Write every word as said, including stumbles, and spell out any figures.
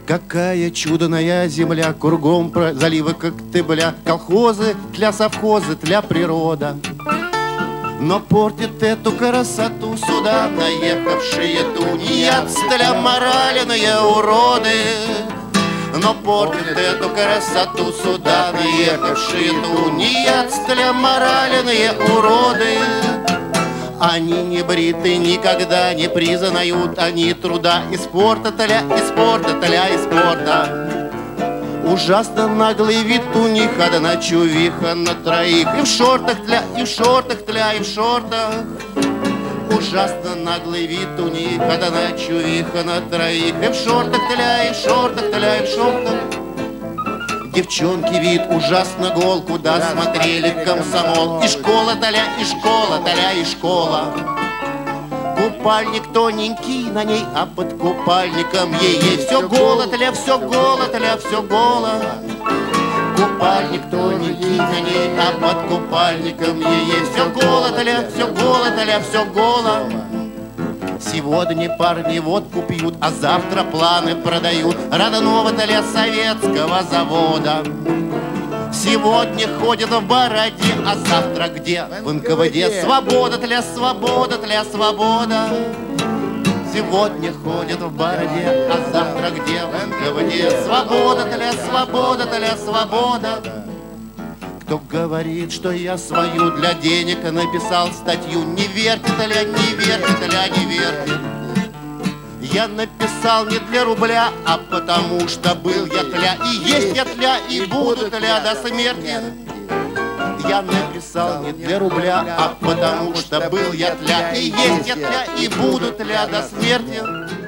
Какая чудная земля, кругом заливы коктебля, колхозы тля совхозы, тля природа. Но портит эту красоту сюда наехавшие тунеядцы, тля моральные уроды. Но портит эту красоту сюда наехавшие тунеядцы, тля моральные уроды. Они не бриты, никогда не признают они труда и спорта, тля, и спорта, тля, и спорта. Ужасно наглый вид у них, одна чувиха на троих. И в шортах тля, и в шортах тля, и в шортах. Ужасно наглый вид у них, одна чувиха на троих. И в шортах тля, и в шортах тля, и в шортах. Девчонки вид ужасно гол, куда смотрели комсомол. И школа тля, и школа тля, и школа. Купальник тоненький на ней, а под купальником ей все голо тля, все голо тля, все голо. Купальник тоненький на ней, а под купальником ей все голо тля, все голо тля, все голо. Сегодня парни водку пьют, а завтра планы продают родного тля советского завода. Сегодня ходят в бороде, а завтра где? В эн ка вэ дэ. Свобода тля, свобода тля, свобода. Сегодня ходят в бороде, а завтра где? В эн ка вэ дэ. Свобода тля, свобода тля, свобода. Кто говорит, что я свою для денег написал статью, не верьте тля, не верьте тля, не верьте. Я написал не для рубля, а потому что был я тля, и есть я тля, и буду тля до смерти. Я написал не для рубля, а потому что был я тля, и есть я тля, и буду тля до смерти.